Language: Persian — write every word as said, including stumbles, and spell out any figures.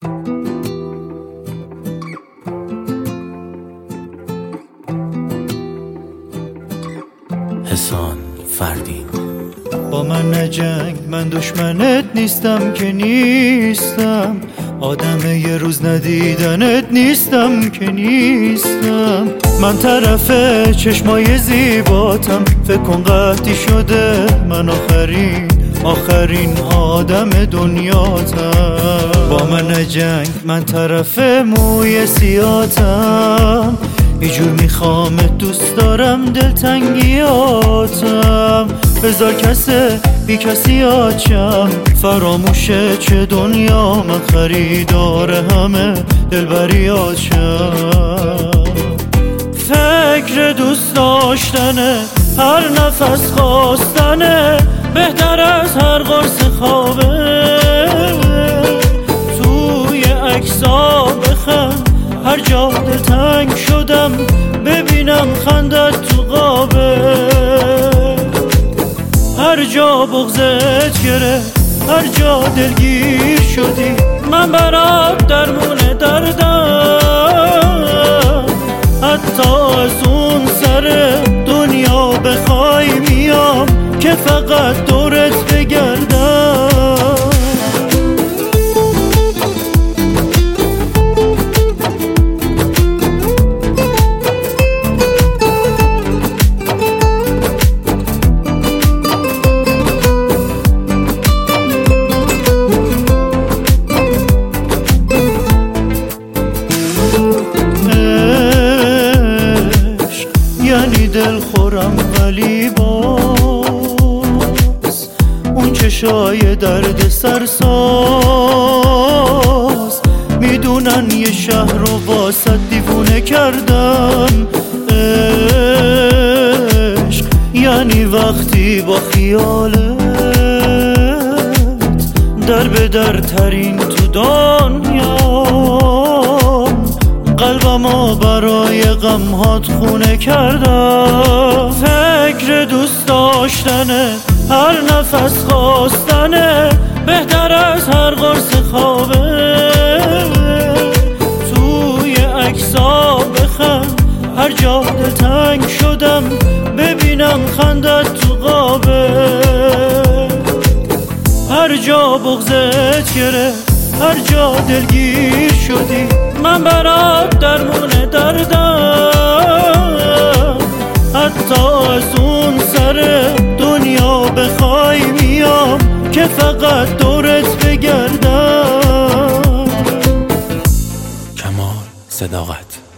حسان فردین. با من نجنگ، من دشمنت نیستم که نیستم، آدم یه روز ندیدنت نیستم که نیستم. من طرف چشمای زیباتم، فکر کن قطعی شده من آخرین آخرین آدم دنیاتم. با من نجنگ، من طرف موی سیاتم، اینجور میخوامت دوست دارم دلتنگیاتم. بذار کسه بی کسی آچم، فراموشه چه دنیا، من خریدار همه دلبریاتم. فکر دوست داشتنه، هر نفس خواستنه، بهتر از هر قرص خوابه. توی عکسا بخند، هر جا دلتنگ شدم ببینم خندت تو قابه. هر جا بغضت گرفت، هر جا دلگیر شدی، من برات درمون دردم. حتی از اون سر دنیا بخوای میام که فقط دورت بگردم. یعنی دل خورم ولی باز اون چشای درد سرساز میدونن یه شهر رو واسه دیوونه کردم. عشق یعنی وقتی با خیالت در به در ترین تو دنیا، قلبمو برای غمهات خونه کردم. فکر دوست داشتنه، هر نفس خواستنه، بهتر از هر قرص خوابه. توی عکسا بخند، هر جا دلتنگ شدم ببینم خندت تو قابه. هر جا بغضت گرفت، هر جا دلگیر شدی، من برات درمون دردم. حتی از اون سر دنیا بخوای میام که فقط دورت بگردم. کمال صداقت.